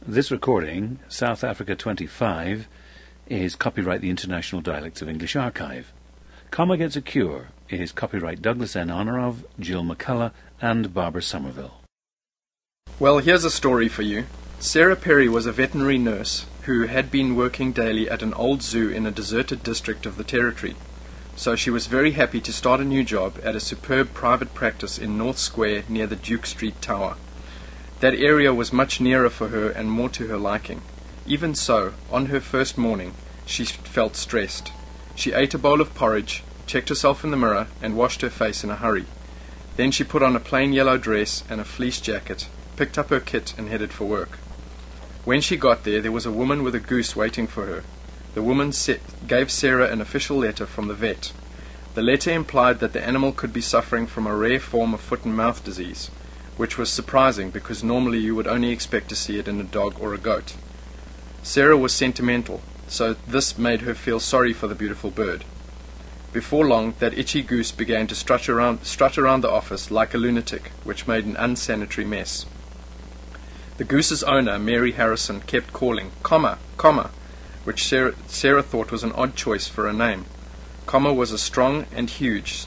This recording, South Africa 25, is copyright the International Dialects of English Archive. Comma Gets a Cure is copyright Douglas N. Honorov, Jill McCullough, and Barbara Somerville. Well, here's a story for you. Sarah Perry was a veterinary nurse who had been working daily at an old zoo in a deserted district of the territory. So she was very happy to start a new job at a superb private practice in North Square near the Duke Street Tower. That area was much nearer for her and more to her liking. Even so, on her first morning, she felt stressed. She ate a bowl of porridge, checked herself in the mirror, and washed her face in a hurry. Then she put on a plain yellow dress and a fleece jacket, picked up her kit, and headed for work. When she got there was a woman with a goose waiting for her. The woman gave Sarah an official letter from the vet. The letter implied that the animal could be suffering from a rare form of foot and mouth disease, which was surprising because normally you would only expect to see it in a dog or a goat. Sarah was sentimental, so this made her feel sorry for the beautiful bird. Before long, that itchy goose began to strut around the office like a lunatic, which made an unsanitary mess. The goose's owner, Mary Harrison, kept calling, Comma, Comma, which Sarah thought was an odd choice for a name. Comma was strong and huge,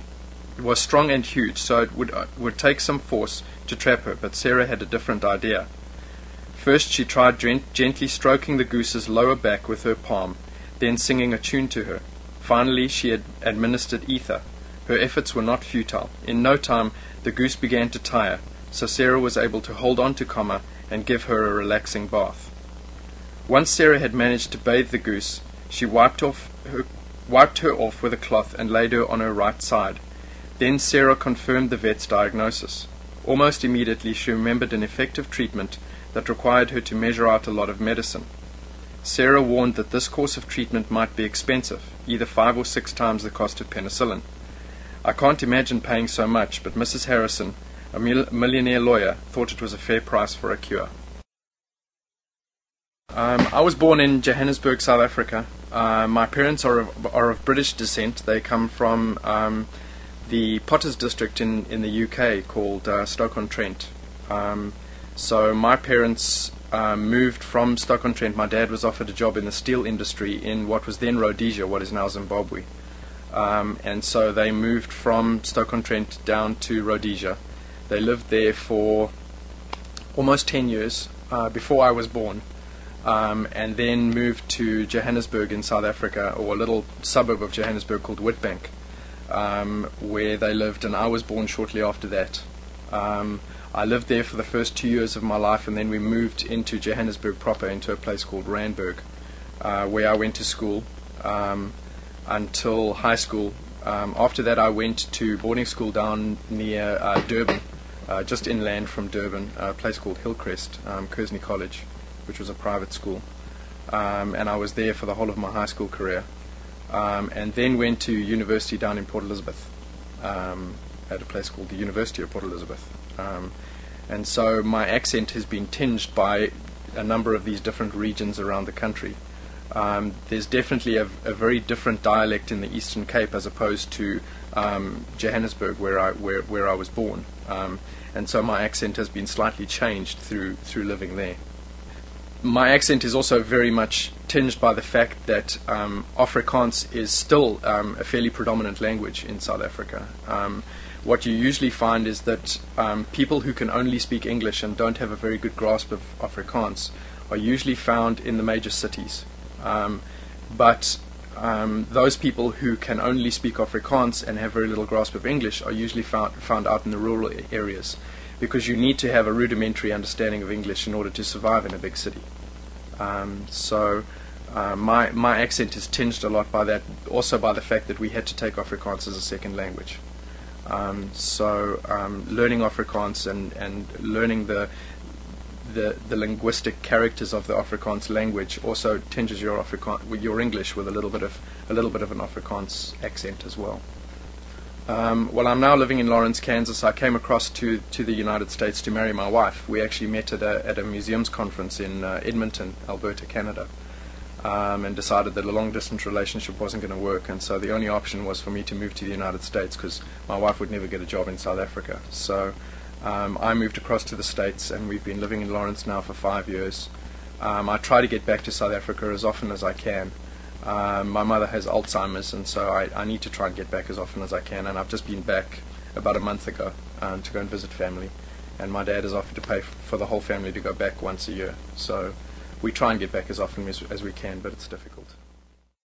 so it would take some force to trap her, but Sarah had a different idea. First she tried gently stroking the goose's lower back with her palm, then singing a tune to her. Finally she had administered ether. Her efforts were not futile. In no time the goose began to tire, so Sarah was able to hold on to Comma and give her a relaxing bath. Once Sarah had managed to bathe the goose, she wiped her off with a cloth and laid her on her right side. Then Sarah confirmed the vet's diagnosis. Almost immediately she remembered an effective treatment that required her to measure out a lot of medicine. Sarah warned that this course of treatment might be expensive, either 5 or 6 times the cost of penicillin. I can't imagine paying so much, but Mrs. Harrison, a millionaire lawyer, thought it was a fair price for a cure. I was born in Johannesburg, South Africa. My parents are of British descent. They come from the Potters district in the UK called Stoke-on-Trent. So my parents moved from Stoke-on-Trent. My dad was offered a job in the steel industry in what was then Rhodesia, what is now Zimbabwe. And so they moved from Stoke-on-Trent down to Rhodesia. They lived there for almost 10 years before I was born. And then moved to Johannesburg in South Africa, or a little suburb of Johannesburg called Witbank, where they lived, and I was born shortly after that. I lived there for the first 2 years of my life, and then we moved into Johannesburg proper, into a place called Randburg, where I went to school until high school. After that I went to boarding school down near Durban, just inland from Durban, a place called Hillcrest, Kersney College, which was a private school, and I was there for the whole of my high school career, and then went to university down in Port Elizabeth, at a place called the University of Port Elizabeth, and so my accent has been tinged by a number of these different regions around the country. There's definitely a very different dialect in the Eastern Cape as opposed to Johannesburg, where I was born, and so my accent has been slightly changed through living there. My accent is also very much tinged by the fact that Afrikaans is still a fairly predominant language in South Africa. What you usually find is that people who can only speak English and don't have a very good grasp of Afrikaans are usually found in the major cities. But those people who can only speak Afrikaans and have very little grasp of English are usually found out in the rural areas, because you need to have a rudimentary understanding of English in order to survive in a big city. So my accent is tinged a lot by that, also by the fact that we had to take Afrikaans as a second language. Learning Afrikaans and learning the linguistic characters of the Afrikaans language also tinges your English with a little bit of an Afrikaans accent as well. Well, I'm now living in Lawrence, Kansas. I came across to the United States to marry my wife. We actually met at a museums conference in Edmonton, Alberta, Canada, and decided that a long-distance relationship wasn't going to work, and so the only option was for me to move to the United States, because my wife would never get a job in South Africa. So I moved across to the States, and we've been living in Lawrence now for 5 years. I try to get back to South Africa as often as I can. My mother has Alzheimer's, and so I need to try and get back as often as I can, and I've just been back about a month ago to go and visit family. And my dad has offered to pay for the whole family to go back once a year. So we try and get back as often as we can, but it's difficult.